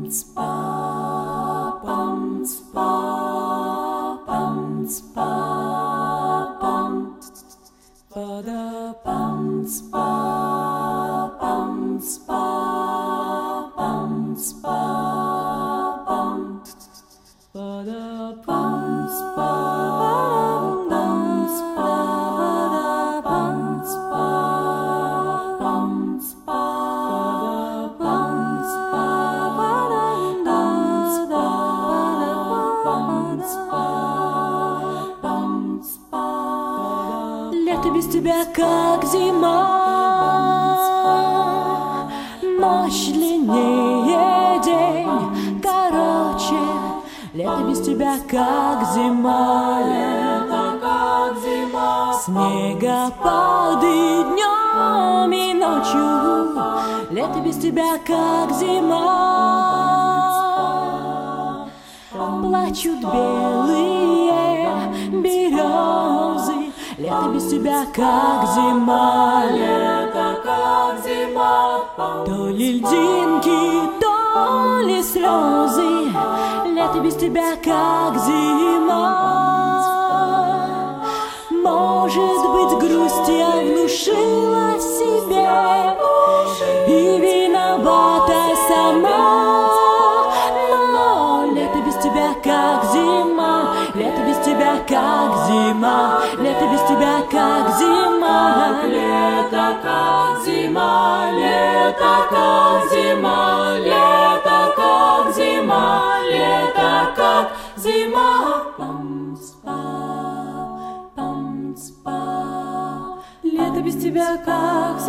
Лето без тебя как зима, ночь длиннее, день короче. Лето без тебя как зима, лето как зима. Снегопады днем и ночью. Лето без тебя как зима. Плачут белые березы. Лето без тебя как зима, лето как зима. То ли льдинки, то ли слезы. Лето без тебя как зима. Может быть, грусть я внушила себе и виновата сама. Но лето без тебя как зима, лето без тебя как зима, лето без тебя как зима, лето как зима, лето как зима, лето как зима, лето как зима. Лето без тебя как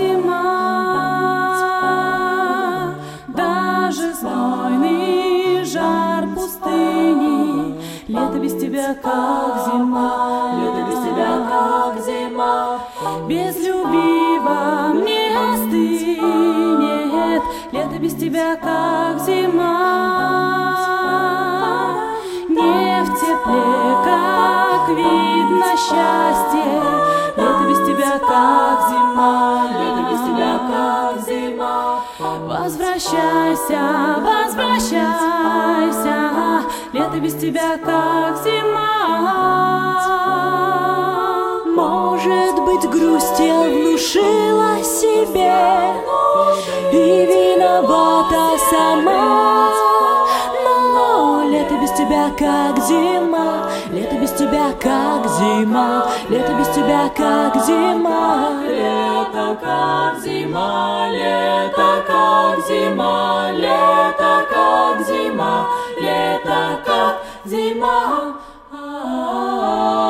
зима, даже знойный жар пустыни. Лето без тебя как зима, лето без тебя как зима. Без любви во мне остынет. Лето без тебя как зима. Не в тепле, как видно счастье. Лето без тебя как зима, лето без тебя как зима. Возвращайся, возвращайся. Лето без тебя как зима. Может быть, грусть я внушила себе и виновата сама. Но лето без тебя как зима, лето без тебя как зима, лето без тебя как зима, лето как зима, лето как зима, лето как зима, лето как зима.